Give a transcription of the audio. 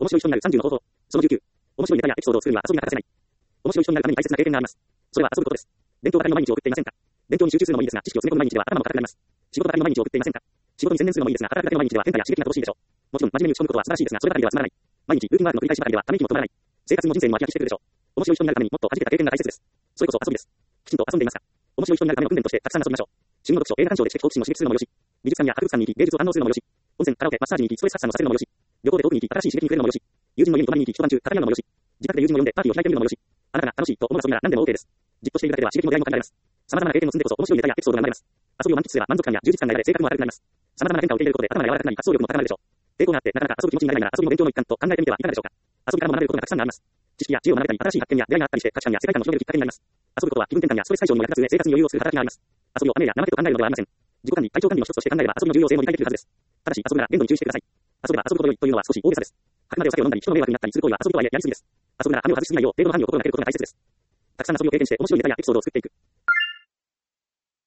面白い人になる30の方法。その19。面白いネタやエピソードを作るには遊びが欠かせない。面白い人になるために大切な経験があります。それは遊ぶことです。勉強ばかりの毎日を送っていませんか？勉強に集中するのもいいですが、知識を詰め込む毎日では頭も固くなります。仕事ばかりの毎日を送っていませんか？仕事に専念するのもいいですが、働くだけの毎日では変化や刺激が乏しいでしょう。もちろん、真面目に打ち込むことは素晴らしいですが、そればかりではつまらない。毎日、ルーティンワークの繰り返しばかりでは、ため息も止まらない。生活も人生も飽き飽きしてくるでしょう。面白い人になるためにもっと弾けた経験が大切です。それこそ遊びです。きちんと遊んでいますか？面白い人になるための訓練としてたくさん遊びましょう。趣味の読書、映画鑑賞で知的好奇心を刺激するのもよし、美術館や博物館に行き芸術を堪能するのもよし、温泉、カラオケ、マッサージに行きストレス発散をさせるのもよし、旅行で遠くに行き新しい刺激に触れるのもよし、友人の家に泊まりに行き一晩中語り合うのもよし、自宅で友人を呼んでパーティーを開いてみるのもよし、あなたが楽しいと思う遊びなら何でも OK です。じっとしているだけでは刺激も出会いも限られます。様々な経験を積んでこそ面白いネタやエピソードが生まれます。遊びを満喫すれば満足感や充実感が得られ性格も明るくなります。様々な変化を受け入れることで頭が柔らかくなり発想力も高まるでしょう。抵抗があってなかなか遊ぶ気持ちになれないなら遊びも勉強の一環と考えてみてはいかがでしょうか。遊びからも学べることがたくさんあります。知識や知恵を学べたり新しい発見や出会いがあったりして価値観や世界観を広げるきっかけになります。遊ぶことは気分転換やストレス解消にも役立つ上生活に余裕を作る働きがあります。遊びを雨や怠けと考えるのではありません。自己管理、体調管理の一つとして考えれば遊びの重要性も理解できるはずです。ただし遊ぶなら限度に注意してください。遊べば遊ぶことよいというのは少し大げさです。あくまでお酒を飲んだり人の迷惑になったりする行為は遊びとはいえやりすぎです。遊ぶなら羽目を外しすぎないよう程度の範囲を心がけることが大切です。たくさん遊びを経験して面白いネタやエピソードを作っていく。